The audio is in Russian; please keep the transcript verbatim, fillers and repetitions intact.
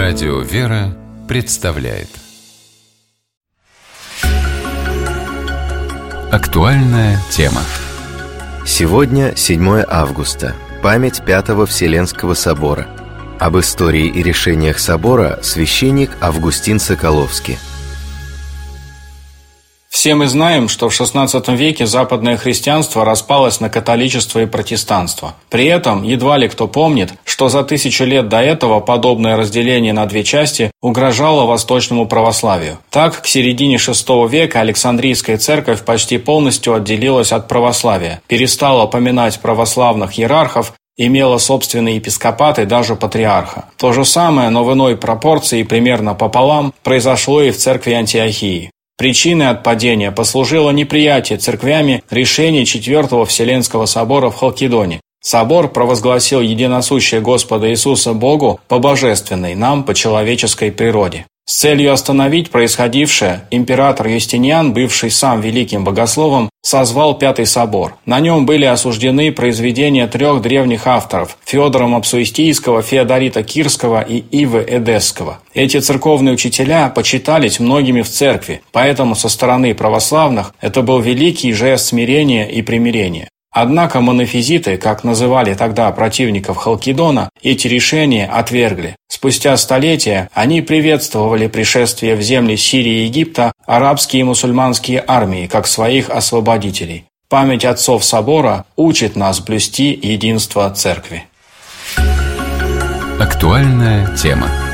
Радио «Вера» представляет актуальная тема. Сегодня седьмое августа, память Пятого Вселенского собора. Об истории и решениях собора священник Августин Соколовский. Все мы знаем, что в шестнадцатом веке западное христианство распалось на католичество и протестанство. При этом едва ли кто помнит, что за тысячу лет до этого подобное разделение на две части угрожало восточному православию. Так, к середине шестого века Александрийская церковь почти полностью отделилась от православия, перестала поминать православных иерархов, имела собственный епископат и даже патриарха. То же самое, но в иной пропорции, примерно пополам, произошло и в церкви Антиохии. Причиной отпадения послужило неприятие церквями решений Четвертого Вселенского собора в Халкидоне. Собор провозгласил единосущее Господа Иисуса Богу по божественной, нам по человеческой природе. С целью остановить происходившее, император Юстиниан, бывший сам великим богословом, созвал Пятый собор. На нем были осуждены произведения трех древних авторов – Феодора Мапсуистийского, Феодорита Кирского и Ивы Эдесского. Эти церковные учителя почитались многими в церкви, поэтому со стороны православных это был великий жест смирения и примирения. Однако монофизиты, как называли тогда противников Халкидона, эти решения отвергли. Спустя столетия они приветствовали пришествие в земли Сирии и Египта арабские и мусульманские армии как своих освободителей. Память отцов собора учит нас блюсти единство церкви. Актуальная тема.